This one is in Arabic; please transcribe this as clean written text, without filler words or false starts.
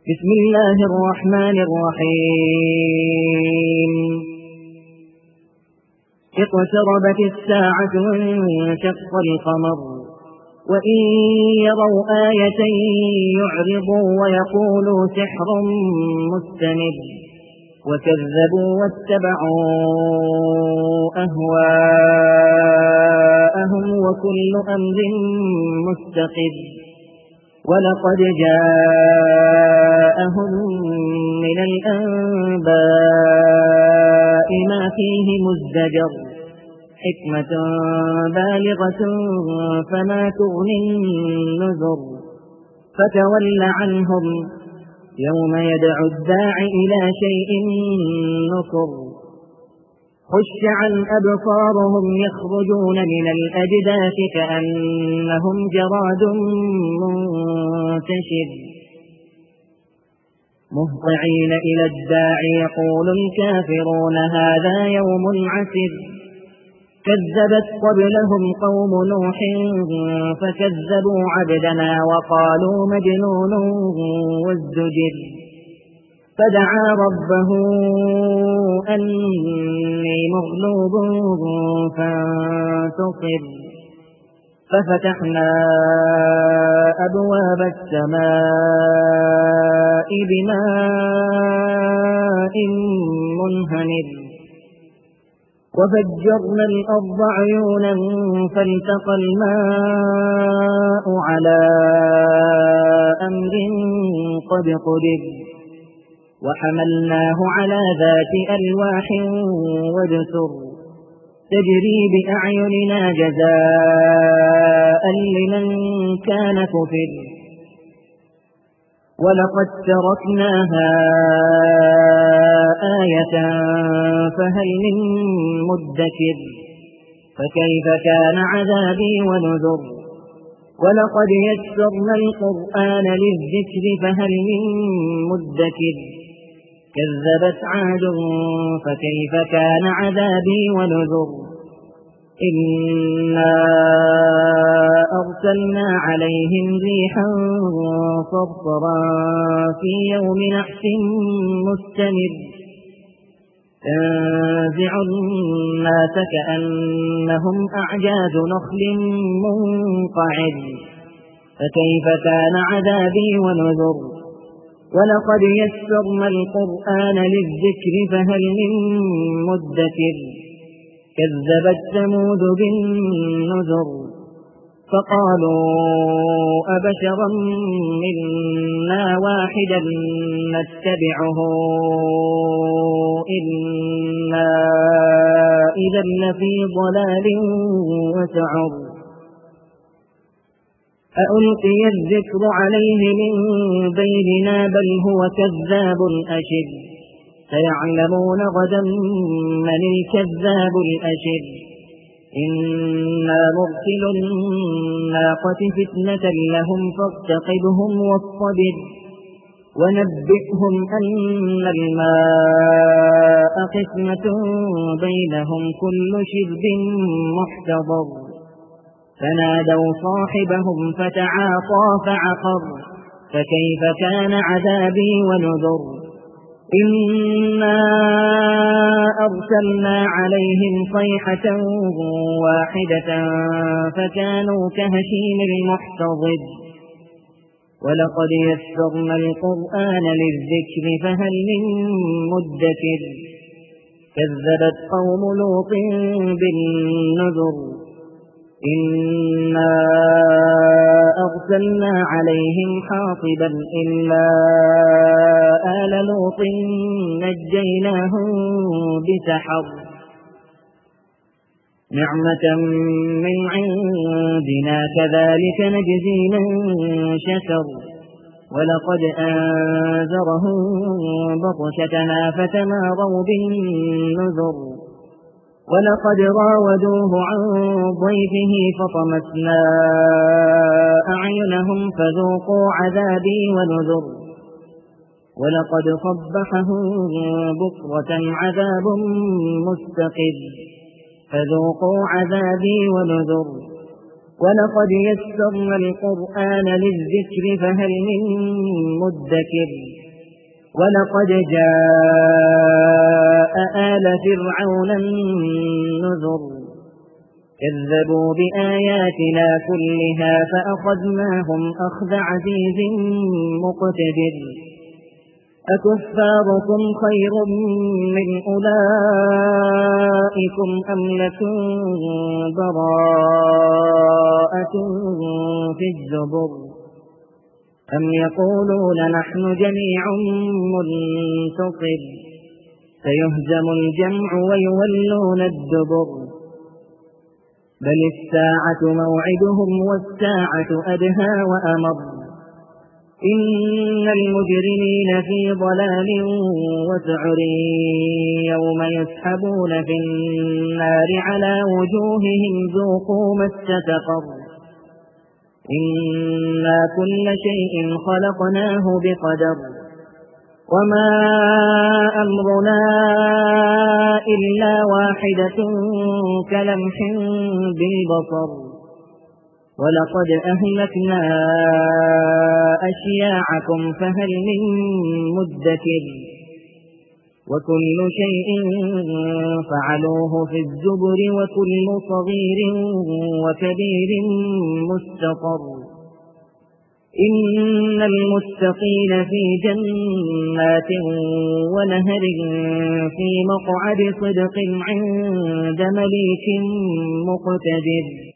بسم الله الرحمن الرحيم اقتربت الساعة وانشق القمر وإن يروا آية يعرضوا ويقولوا سحر مستمر وكذبوا واتبعوا أهواءهم وكل أمر مستقر ولقد جاءهم من الأنباء ما فيه مزدجر حكمة بالغة فما تغني النذر فتول عنهم يوم يدعو الداع إلى شيء نكر خش عن أبصارهم يخرجون من الأجداث كأنهم جراد منتشر مهطعين إلى الداع يقول الكافرون هذا يوم عسر كذبت قبلهم قوم نوح فكذبوا عبدنا وقالوا مجنون وازدجر فدعا ربه أني مغلوب فانتصر ففتحنا أبواب السماء بماء منهمر وفجرنا الأرض عيونا فالتقى الماء على أمر قد قدر وحملناه على ذات ألواح ودسر تجري بأعيننا جزاء لمن كان كفر ولقد تركناها آية فهل من مدكر فكيف كان عذابي ونذر ولقد يسرنا القرآن للذكر فهل من مدكر كذبت عاد فكيف كان عذابي ونذر إنا أرسلنا عليهم ريحا صرصرا في يوم نحس مستمر تنزع الناس كأنهم أعجاز نخل منقعر فكيف كان عذابي ونذر ولقد يسرنا القرآن للذكر فهل من مدكر كذبت ثمود بالنذر فقالوا أبشرا منا واحدا نتبعه إنا إذا لفي ضلال وسعر أألقي الذكر عليه من بيننا بل هو كذاب أشر سيعلمون غدا من الكذاب الأشر إنا مرسل الناقة فتنة لهم فارتقبهم واصطبر ونبئهم أن الماء قسمة بينهم كل شرب محتضر فنادوا صاحبهم فتعاطى فعقر فكيف كان عذابي ونذر إنا أرسلنا عليهم صيحة واحدة فكانوا كهشيم المحتضر ولقد يسرنا القرآن للذكر فهل من مدكر كذبت قوم لوط بالنذر إنا أرسلنا عليهم حاصبا إلا آل لوط نجيناهم بسحر نعمة من عندنا كذلك نجزي من شكر ولقد أنذرهم بطشتنا فتماروا بالنذر ولقد راودوه عن ضيفه فطمسنا أعينهم فذوقوا عذابي ونذر ولقد صبحهم بكرة عذاب مستقر فذوقوا عذابي ونذر ولقد يسرنا القرآن للذكر فهل من مدكر ولقد جاء آل فرعون النذر كذبوا بآياتنا كلها فأخذناهم أخذ عزيز مقتدر أكفاركم خير من أولئكم أم لكم براءة في الزبر أم يقولون نحن جميع منتصر سيهزم الجمع ويولون الدبر بل الساعة موعدهم والساعة أدهى وأمر إن المجرمين في ضلال وسعر يوم يسحبون في النار على وجوههم ذوقوا مس سقر إنا كل شيء خلقناه بقدر وما أمرنا إلا واحدة كلمح بالبصر ولقد أهلكنا أشياعكم فهل من مدكر وكل شيء فعلوه في الزبر وكل صغير وكبير مستقر إن المتقين في جنات ونهر في مقعد صدق عند مليك مقتدر